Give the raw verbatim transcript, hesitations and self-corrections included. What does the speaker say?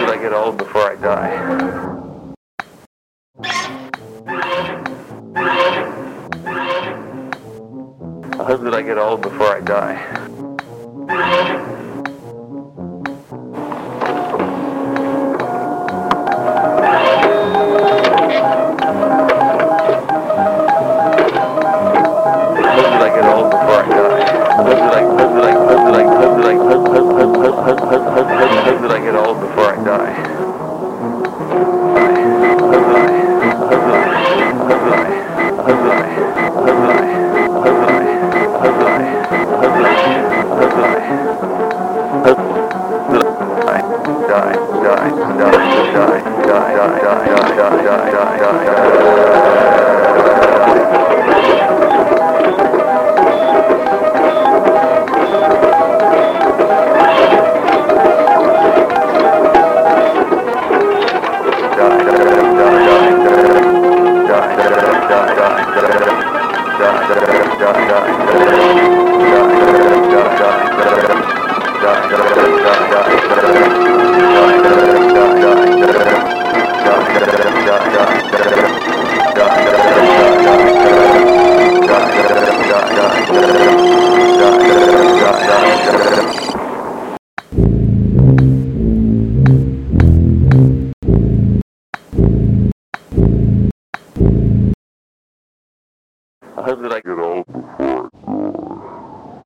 that I get old before I die. I hope that I get old before I die. I hope that I get old before I die. I hope that I